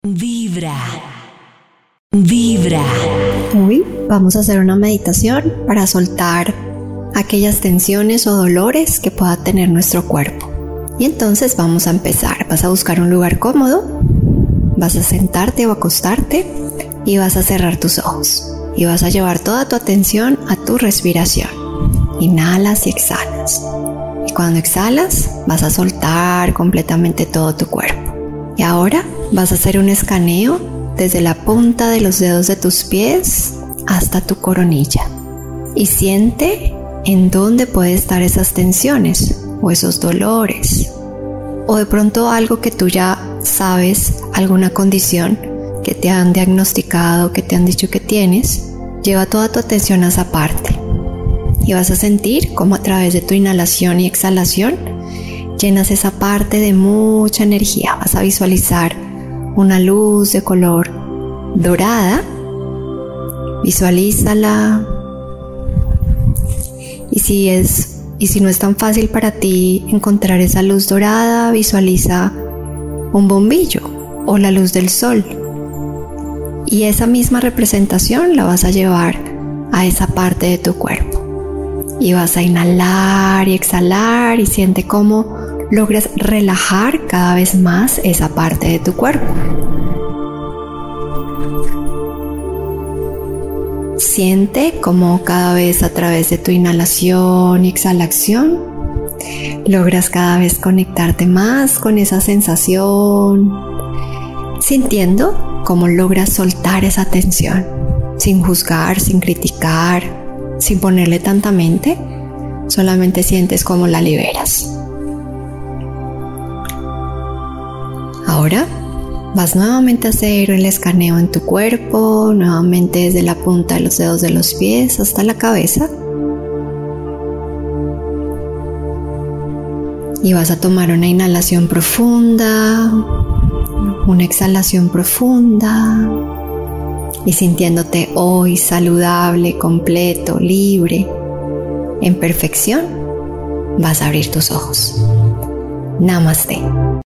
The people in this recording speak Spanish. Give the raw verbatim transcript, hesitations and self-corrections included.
Vibra. Vibra. Hoy vamos a hacer una meditación para soltar aquellas tensiones o dolores que pueda tener nuestro cuerpo. Y entonces vamos a empezar. Vas a buscar un lugar cómodo, vas a sentarte o acostarte y vas a cerrar tus ojos. Y vas a llevar toda tu atención a tu respiración. Inhalas y exhalas. Y cuando exhalas, vas a soltar completamente todo tu cuerpo. Y ahora vas a hacer un escaneo desde la punta de los dedos de tus pies hasta tu coronilla. Y siente en dónde pueden estar esas tensiones o esos dolores. O de pronto algo que tú ya sabes, alguna condición que te han diagnosticado, que te han dicho que tienes. Lleva toda tu atención a esa parte. Y vas a sentir cómo a través de tu inhalación y exhalación llenas esa parte de mucha energía. Vas a visualizar una luz de color dorada. Visualízala. Y si es, y si no es tan fácil para ti encontrar esa luz dorada, visualiza un bombillo o la luz del sol. Y esa misma representación la vas a llevar a esa parte de tu cuerpo. Y vas a inhalar y exhalar y siente cómo logras relajar cada vez más esa parte de tu cuerpo. Siente cómo cada vez a través de tu inhalación y exhalación logras cada vez conectarte más con esa sensación, sintiendo cómo logras soltar esa tensión, sin juzgar, sin criticar, sin ponerle tanta mente, solamente sientes cómo la liberas. Ahora vas nuevamente a hacer el escaneo en tu cuerpo, nuevamente desde la punta de los dedos de los pies hasta la cabeza. Y vas a tomar una inhalación profunda, una exhalación profunda. Y sintiéndote hoy saludable, completo, libre, en perfección, vas a abrir tus ojos. Namaste.